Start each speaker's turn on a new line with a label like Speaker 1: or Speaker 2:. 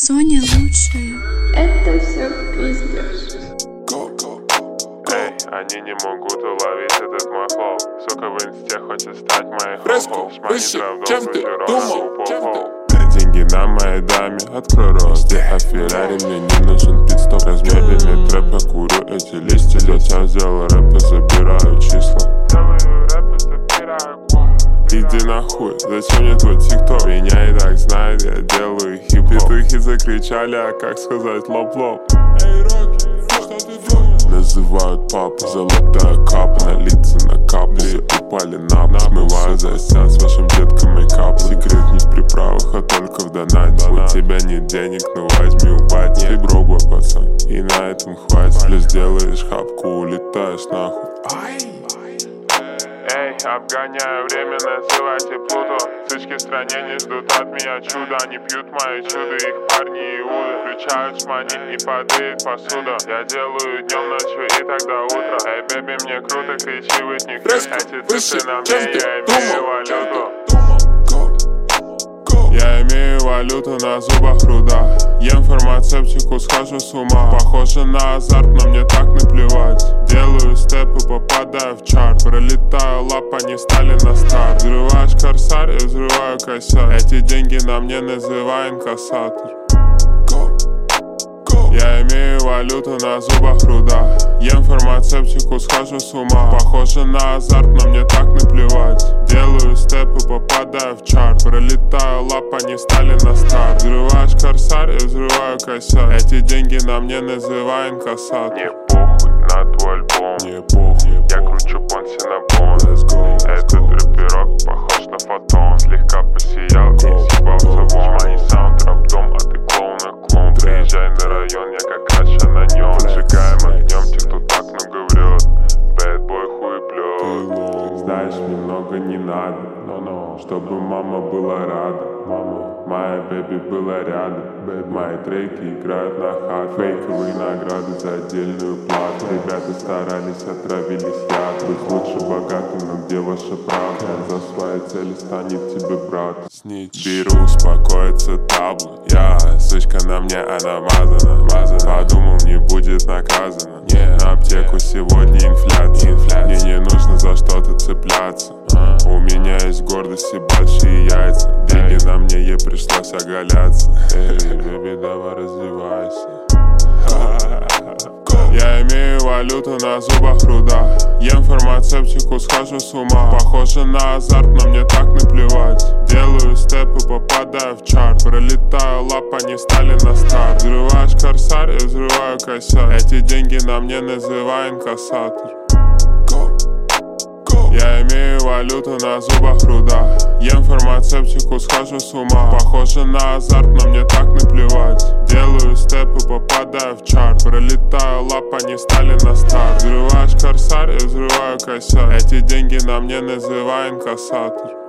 Speaker 1: Соня лучшая.
Speaker 2: Это все пиздешь.
Speaker 3: Эй, они не могут уловить этот мой флоу. Сука в инсте хочет стать моей хо-хо.
Speaker 4: Выше, чем ты думал?
Speaker 3: Деньги на моей даме, открой рот. А Феррари мне не нужен пидстоп. Размерами трэп, я курю эти листья. Зачем сделал рэп и забираю числа? Делаю рэп и забираю квад. Иди нахуй, зачем мне твой тикток? Меня и так знает, я делаю хип-хоп. Петухи закричали, а как сказать лоп-лоп?
Speaker 4: Эй, Рокки, что ты делаешь?
Speaker 3: Называют папу, золотая капа. На лица на каплю, все упали на пол. Смываю за сеанс вашим деткам мейкап. Секрет не в приправах, а только в донате. У тебя нет денег, ну возьми у бати. Ты бробой, пацан, и на этом хватит. Плюс делаешь хапку, улетаешь нахуй. Эй, обгоняю время, называйте Плуту. Сычки в стране не ждут от меня чуда. Они пьют мои чудо, их парни Иуды. Включают шмани и падает посуда. Я делаю днем, ночью и тогда утро. Эй, бэби, мне круто, кричи в них. Эти цифры на мне, я имею валюту. Я имею валюту, на зубах руда. Ем фармацевтику, схожу с ума. Похоже на азарт, но мне так наплевать. Делаю степы, попадаю в чарт. Пролетаю лап, они стали на старт. Взрываешь корсар, я взрываю косяк. Эти деньги на мне, называй инкассатор. Я имею валюту, на зубах руда. Ем фармацевтику, схожу с ума. Похоже на азарт, но мне так наплевать. Делаю степы, попадаю в чарт. Пролетаю лап, они стали на старт. Взрываешь корсар, я взрываю косяк. Эти деньги на мне, называй инкассатор.
Speaker 5: Мне похуй на твой альбом.
Speaker 3: Мне похуй,
Speaker 5: Я кручу понси на бон. Этот рэперок похож на фотон. Слегка посиял и съебался вон. Шмани саунд, рэп-дом, а ты клоун и клон. Приезжай на район, я как Аша на нем. Сжигаем огнем тех, кто так много врет. Бэдбой хуеплет.
Speaker 3: знаешь, мне много не надо, чтобы мама была рада. Моя бэби была рядом. Мои треки играют на хат. Фейковые награды за отдельную плату. Ребята старались, отравились яд. Быть лучше богатым, но где ваша правда? За свои цели станет тебе брат. Беру, успокоится табло. Сучка на мне, она мазана. Подумал, не будет наказана. На аптеку сегодня инфляция. Мне не нужно за что-то цепляться. У меня есть гордость и большие яйца. Деньги на мне, ей пришлось оголяться. Эй, бэби, давай развивайся. Я имею валюту, на зубах руда. Ем фармацевтику, схожу с ума. Похоже на азарт, но мне так наплевать. Делаю степы, попадаю в чарт. Пролетаю лап, они стали на старт. Взрываешь корсар, я взрываю косяк. Эти деньги на мне, называй инкассатор. Я имею валюту, на зубах руда. Ем фармацевтику, схожу с ума. Похоже на азарт, но мне так наплевать. Делаю степы, попадаю в чарт. Пролетаю лап, они стали на старт. Взрываешь корсар, я взрываю косяк. Эти деньги на мне, называй инкассатор.